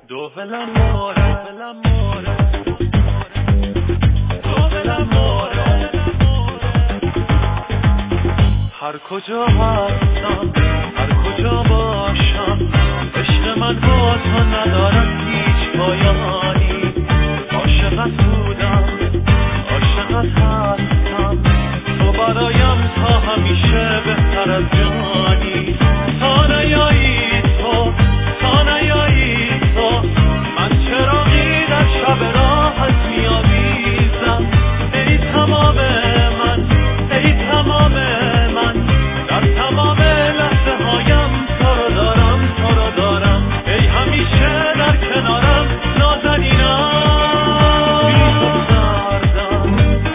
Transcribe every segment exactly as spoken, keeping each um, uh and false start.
Dove l'amore, dove l'amore, dove l'amore. هر کجا هستم، هر کجا باشم، عشق من با تو ندارد هیچ پایانی. عاشقت بودم، عاشقت هستم، تو برایم تا همیشه بهتر از جانی. تا نیایی تو، تا نیایی تو، من چراغی در شب راهت می‌آویزم. ای تمام من، ای تمام من، در تمام لحظه هایم تو رو دارم، تو رو دارم. ای همیشه در کنارم نازنینم. بی تو سردم،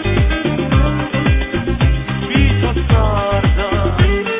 بی تو سردم.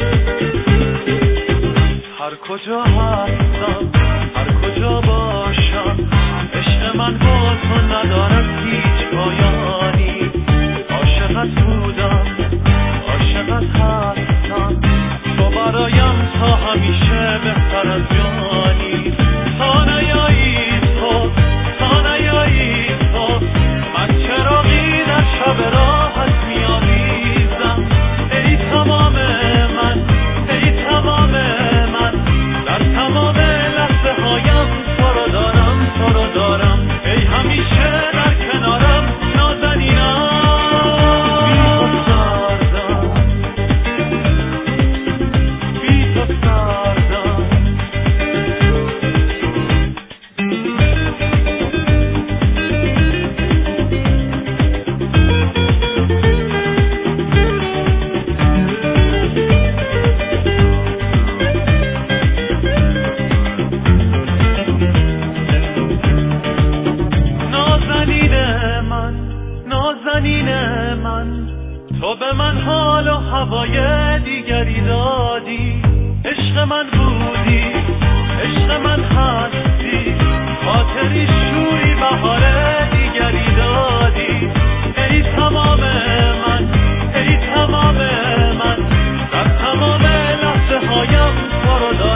هر کجا هستم، هر کجا باشم، عشق من با تو ندارد هیچ پایانی. عاشقت بودم، عاشقت هستم، تو برایم تا همیشه بهتر از جانی. تا نیایی تو، تا نیایی تو، من چراغی در شب راهت می‌آویزم. ای تمام من، ای تمام من، در تمام لحظه هایم تو رو دارم، تو رو دارم. ای همیشه در کنارم نازنینم. بی تو سردم، نازنین من، نازنین من، تو به من حال و هوای دیگری دادی. عشق من بودی، عشق من هستی، خاطری شوری بهار دیگری دادی. ای تمام من، ای تمام من، در تمام لحظه هایم تو رو دارم.